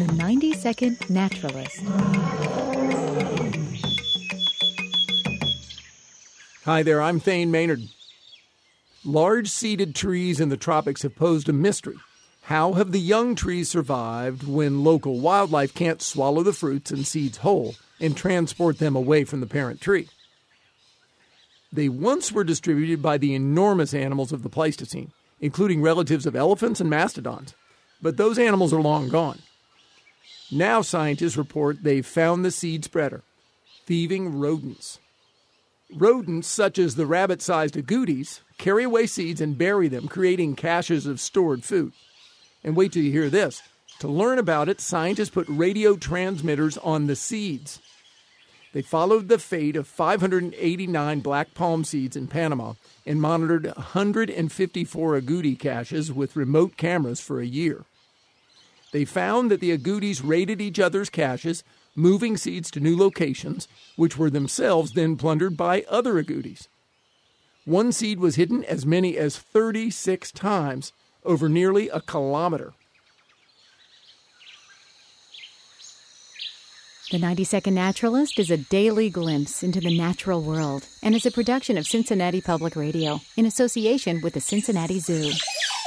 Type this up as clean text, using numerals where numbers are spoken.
The 90-Second Naturalist. Hi there, I'm Thane Maynard. Large seeded trees in the tropics have posed a mystery. How have the young trees survived when local wildlife can't swallow the fruits and seeds whole and transport them away from the parent tree? They once were distributed by the enormous animals of the Pleistocene, including relatives of elephants and mastodons. But those animals are long gone. Now scientists report they've found the seed spreader, thieving rodents. Rodents, such as the rabbit-sized agoutis, carry away seeds and bury them, creating caches of stored food. And wait till you hear this. To learn about it, scientists put radio transmitters on the seeds. They followed the fate of 589 black palm seeds in Panama and monitored 154 agouti caches with remote cameras for a year. They found that the agoutis raided each other's caches, moving seeds to new locations, which were themselves then plundered by other agoutis. One seed was hidden as many as 36 times over nearly a kilometer. The 90-Second Naturalist is a daily glimpse into the natural world and is a production of Cincinnati Public Radio in association with the Cincinnati Zoo.